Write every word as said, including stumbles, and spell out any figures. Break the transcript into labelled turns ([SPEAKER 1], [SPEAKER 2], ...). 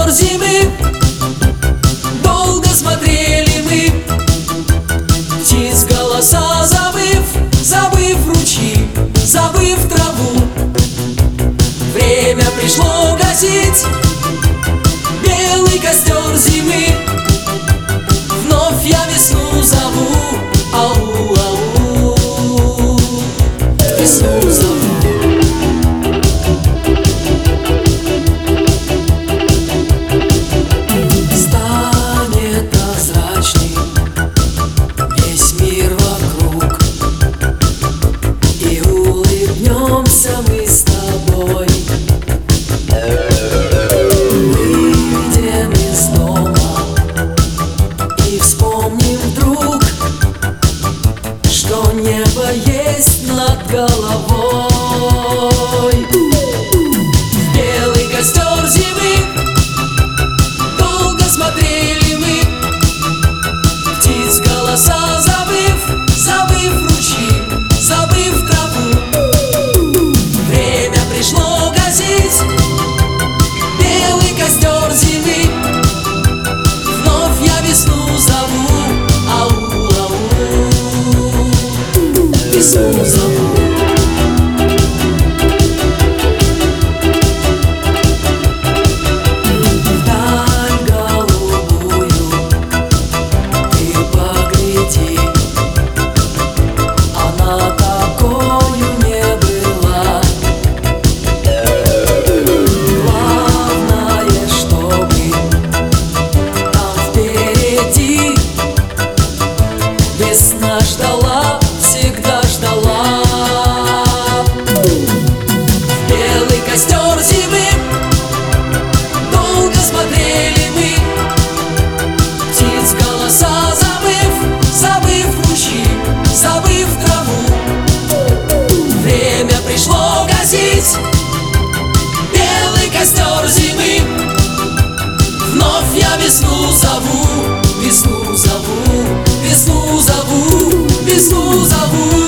[SPEAKER 1] костер зимы. Долго смотрели мы, птиц голоса забыв, забыв ручьи, забыв траву. Время пришло гасить белый костер зимы. Вновь я весну зову, ау, ау, весну зову. Станет прозрачным весь мир вокруг, и улыбнемся мы с тобой. Выйдем из дома и вспомним вдруг, что небо есть над головой. Белый костер зимы. Долго смотрели мы, птиц голоса забыв, забыв ручьи, забыв траву. Время пришло гасить белый костер зимы. Вновь я весну зову, ау, ау, весну зову. Весна ждала, всегда ждала. Белый костер зимы. Долго смотрели мы, птиц голоса забыв, забыв ручьи, забыв траву. Время пришло гасить белый костер зимы. Вновь я весну зову, весну зову, весну зову, весну зову.